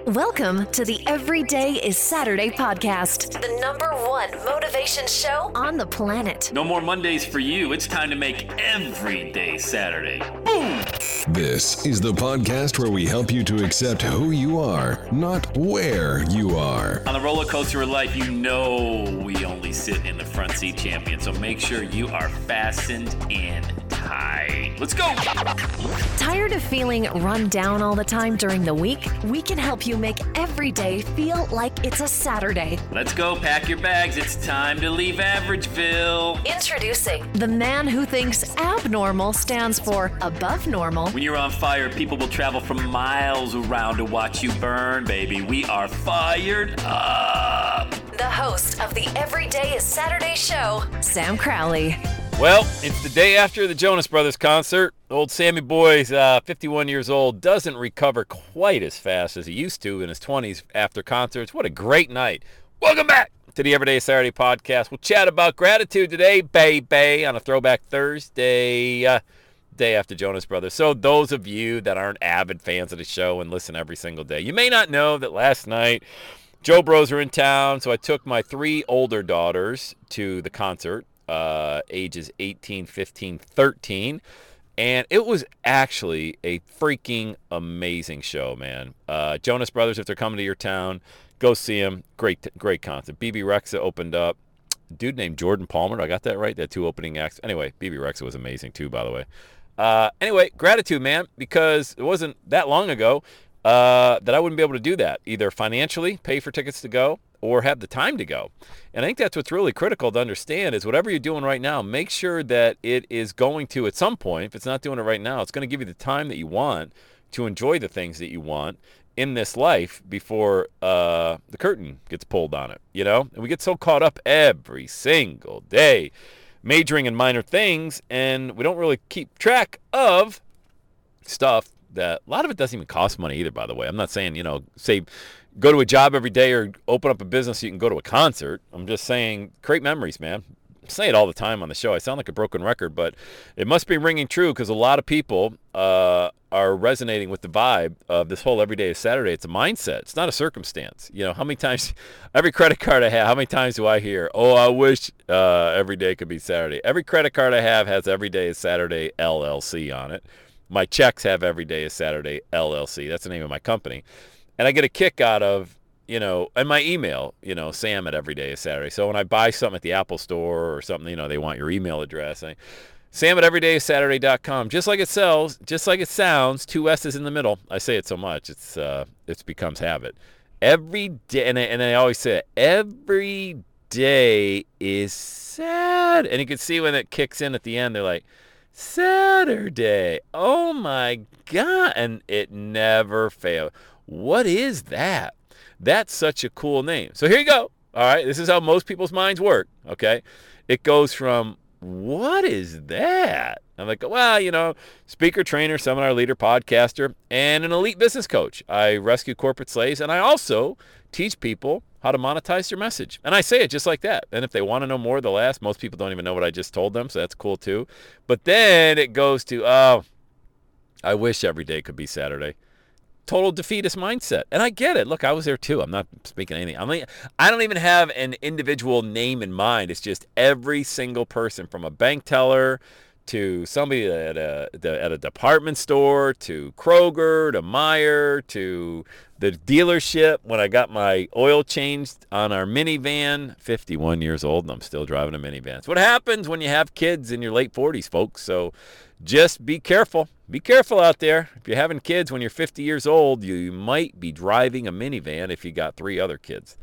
Welcome to the Everyday is Saturday podcast, the #1 motivation show on the planet. No more Mondays for you. It's time to make every day Saturday. Boom! This is the podcast where we help you to accept who you are, not where you are. On the roller coaster of life, you know we only sit in the front seat, champion. So make sure you are fastened in tight. Let's go! Tired of feeling run down all the time during the week? We can help you make every day feel like it's a Saturday. Let's go, pack your bags. It's time to leave Averageville. Introducing the man who thinks abnormal stands for above normal. When you're on fire, people will travel from miles around to watch you burn, baby. We are fired up. The host of the Everyday is Saturday show, Sam Crowley. Well, it's the day after the Jonas Brothers concert. Old Sammy Boy's 51 years old, doesn't recover quite as fast as he used to in his 20s after concerts. What a great night. Welcome back to the Everyday Saturday podcast. We'll chat about gratitude today, baby, on a Throwback Thursday, day after Jonas Brothers. So those of you that aren't avid fans of the show and listen every single day, you may not know that last night Joe Bros were in town, so I took my 3 older daughters to the concert. Ages 18, 15, 13, and it was actually a freaking amazing show, man. Jonas Brothers, if they're coming to your town, go see them. Great concert. BB Rexa opened up. A dude named Jordan Palmer, I got that right? They had 2 opening acts. Anyway, BB Rexa was amazing too, by the way. Anyway, gratitude, man, because it wasn't that long ago that I wouldn't be able to do that, either financially, pay for tickets to go, or have the time to go. And I think that's what's really critical to understand is whatever you're doing right now, make sure that it is going to, at some point, if it's not doing it right now, it's going to give you the time that you want to enjoy the things that you want in this life before the curtain gets pulled on it, you know? And we get so caught up every single day majoring in minor things, and we don't really keep track of stuff that a lot of it doesn't even cost money either, by the way. I'm not saying, say go to a job every day or open up a business so you can go to a concert. I'm just saying create memories, man. I say it all the time on the show. I sound like a broken record, but it must be ringing true because a lot of people are resonating with the vibe of this whole every day is Saturday. It's a mindset. It's not a circumstance. How many times, every credit card I have, how many times do I hear, oh, I wish every day could be Saturday. Every credit card I have has every day is Saturday LLC on it. My checks have every day is Saturday LLC. That's the name of my company. And I get a kick out of, and my email, Sam at Every Day is Saturday. So when I buy something at the Apple Store or something, they want your email address. Sam at everydayissaturday.com. Just like it sells, just like it sounds, 2 S's in the middle. I say it so much, it becomes habit. Every day, and I always say it, every day is sad. And you can see when it kicks in at the end, they're like, Saturday. Oh my God. And it never fails. What is that? That's such a cool name. So here you go. All right. This is how most people's minds work. Okay. It goes from, what is that? I'm like, well, speaker, trainer, seminar leader, podcaster, and an elite business coach. I rescue corporate slaves, and I also teach people how to monetize their message. And I say it just like that. And if they want to know more, they'll ask. Most people don't even know what I just told them, so that's cool too. But then it goes to, I wish every day could be Saturday. Total defeatist mindset. And I get it. Look, I was there too. I'm not speaking anything. I don't even have an individual name in mind. It's just every single person, from a bank teller to somebody at a department store, to Kroger, to Meijer, to the dealership when I got my oil changed on our minivan. 51 years old and I'm still driving a minivan. It's what happens when you have kids in your late 40s, folks. So just be careful. Be careful out there. If you're having kids when you're 50 years old, you might be driving a minivan if you got 3 other kids.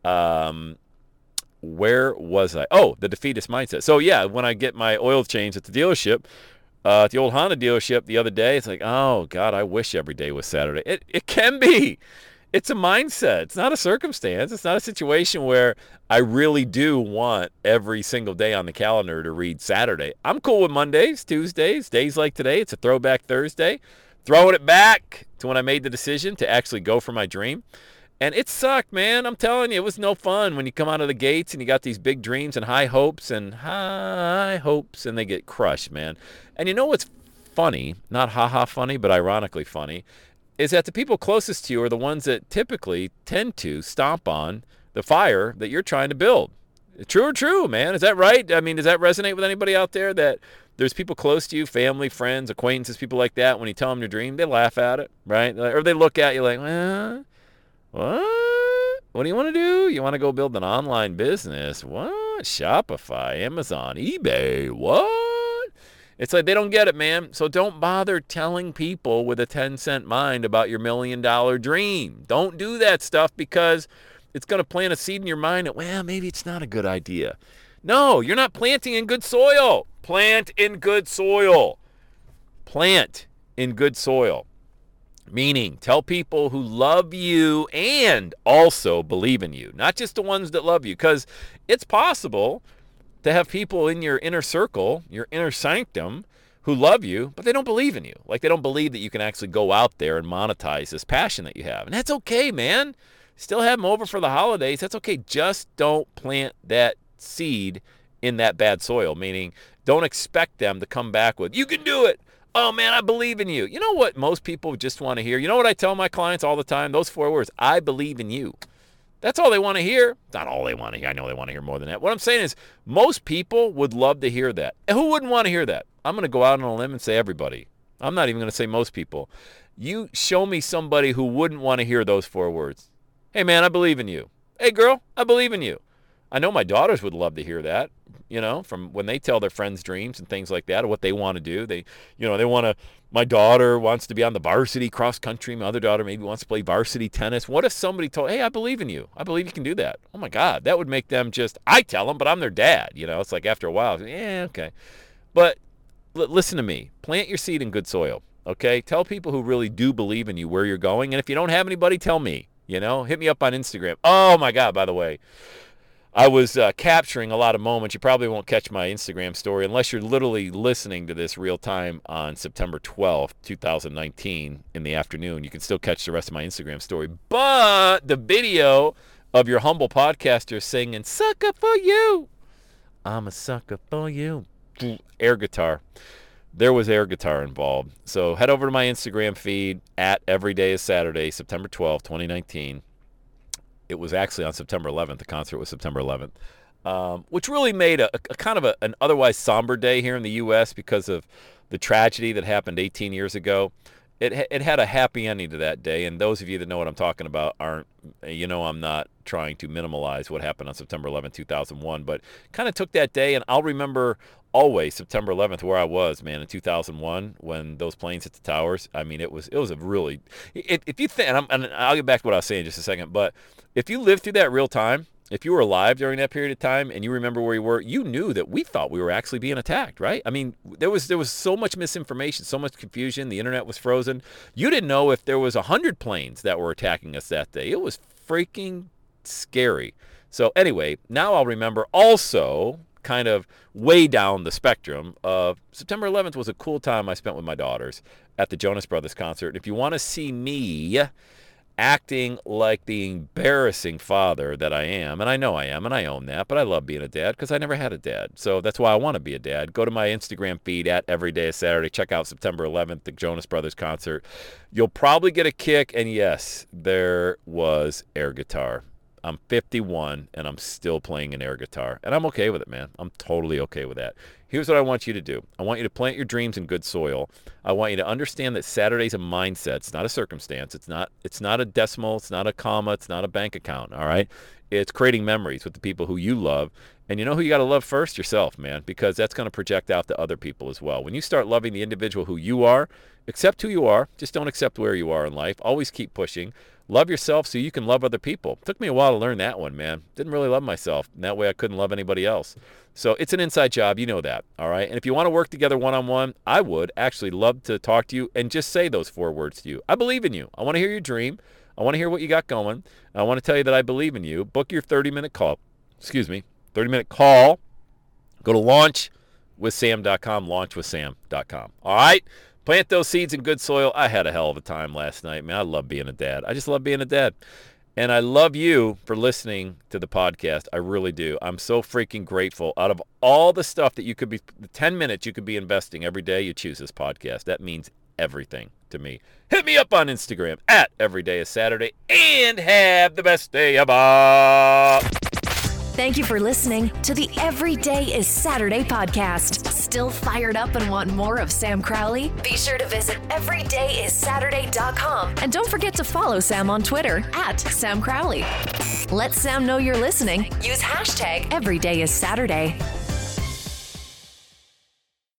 Where was I? Oh, the defeatist mindset. So yeah, when I get my oil change at the dealership, at the old Honda dealership the other day, it's like, oh God, I wish every day was Saturday. It can be. It's a mindset. It's not a circumstance. It's not a situation where I really do want every single day on the calendar to read Saturday. I'm cool with Mondays, Tuesdays, days like today. It's a Throwback Thursday. Throwing it back to when I made the decision to actually go for my dream. And it sucked, man. I'm telling you, it was no fun when you come out of the gates and you got these big dreams and high hopes, and they get crushed, man. And you know what's funny? Not ha-ha funny, but ironically funny. is that the people closest to you are the ones that typically tend to stomp on the fire that you're trying to build. True or true, man? Is that right? I mean, does that resonate with anybody out there, that there's people close to you, family, friends, acquaintances, people like that, when you tell them your dream, they laugh at it, right? Or they look at you like, well, what do you want to do? You want to go build an online business? What? Shopify, Amazon, eBay, what? It's like they don't get it, man. So don't bother telling people with a 10-cent mind about your $1 million dream. Don't do that stuff, because it's going to plant a seed in your mind that, well, maybe it's not a good idea. No, you're not planting in good soil. Plant in good soil. Plant in good soil. Meaning, tell people who love you and also believe in you. Not just the ones that love you, because it's possible to have people in your inner circle, your inner sanctum, who love you, but they don't believe in you. Like, they don't believe that you can actually go out there and monetize this passion that you have. And that's okay, man. Still have them over for the holidays. That's okay. Just don't plant that seed in that bad soil, meaning don't expect them to come back with, you can do it. Oh, man, I believe in you. You know what most people just want to hear? You know what I tell my clients all the time? Those 4 words, I believe in you. That's all they want to hear. It's not all they want to hear. I know they want to hear more than that. What I'm saying is most people would love to hear that. And who wouldn't want to hear that? I'm going to go out on a limb and say everybody. I'm not even going to say most people. You show me somebody who wouldn't want to hear those 4 words. Hey, man, I believe in you. Hey, girl, I believe in you. I know my daughters would love to hear that, you know, from when they tell their friends' dreams and things like that, or what they want to do. They want to, my daughter wants to be on the varsity cross country. My other daughter maybe wants to play varsity tennis. What if somebody told, hey, I believe in you. I believe you can do that. Oh, my God, that would make them just, I tell them, but I'm their dad. You know, it's like after a while, yeah, okay. But listen to me. Plant your seed in good soil, okay? Tell people who really do believe in you where you're going. And if you don't have anybody, tell me. You know, hit me up on Instagram. Oh, my God, by the way, I was capturing a lot of moments. You probably won't catch my Instagram story unless you're literally listening to this real time on September 12th, 2019 in the afternoon. You can still catch the rest of my Instagram story. But the video of your humble podcaster singing, sucker for you. I'm a sucker for you. Air guitar. There was air guitar involved. So head over to my Instagram feed at Everyday is Saturday, September 12th, 2019. It was actually on September 11th. The concert was September 11th, which really made a kind of an otherwise somber day here in the U.S. because of the tragedy that happened 18 years ago. It had a happy ending to that day, and those of you that know what I'm talking about I'm not trying to minimize what happened on September 11th, 2001, but kind of took that day, and I'll remember always September 11th where I was, man, in 2001 when those planes hit the towers. I mean, it was a really, if you think, and I'll get back to what I was saying in just a second, but if you lived through that real time, if you were alive during that period of time and you remember where you were, you knew that we thought we were actually being attacked, right? I mean, there was so much misinformation, so much confusion. The internet was frozen. You didn't know if there was 100 planes that were attacking us that day. It was freaking scary. So anyway, now I'll remember also kind of way down the spectrum of September 11th was a cool time I spent with my daughters at the Jonas Brothers concert. If you want to see me acting like the embarrassing father that I am, and I know I am, and I own that, but I love being a dad because I never had a dad. So that's why I want to be a dad. Go to my Instagram feed at Everyday is Saturday. Check out September 11th, the Jonas Brothers concert. You'll probably get a kick, and yes, there was air guitar. I'm 51, and I'm still playing an air guitar, and I'm okay with it, man. I'm totally okay with that. Here's what I want you to do. I want you to plant your dreams in good soil. I want you to understand that Saturday's a mindset. It's not a circumstance. It's not a decimal. It's not a comma. It's not a bank account, all right? It's creating memories with the people who you love. And you know who you got to love first? Yourself, man, because that's going to project out to other people as well. When you start loving the individual who you are, accept who you are. Just don't accept where you are in life. Always keep pushing. Love yourself so you can love other people. It took me a while to learn that one, man. Didn't really love myself. And that way I couldn't love anybody else. So it's an inside job. You know that, all right? And if you want to work together one-on-one, I would actually love to talk to you and just say those 4 words to you. I believe in you. I want to hear your dream. I want to hear what you got going. I want to tell you that I believe in you. Book your 30-minute call. 30-minute call. Go to launchwithsam.com, launchwithsam.com. All right? Plant those seeds in good soil. I had a hell of a time last night, man. I love being a dad. I just love being a dad. And I love you for listening to the podcast. I really do. I'm so freaking grateful. Out of all the stuff that you could be, the 10 minutes you could be investing every day, you choose this podcast. That means everything. to me. Hit me up on Instagram at EveryDayIsSaturday, and have the best day ever. Thank you for listening to the Every Day is Saturday podcast. Still fired up and want more of Sam Crowley? Be sure to visit everydayissaturday.com. And don't forget to follow Sam on Twitter at Sam Crowley. Let Sam know you're listening. Use hashtag EverydayIsSaturday.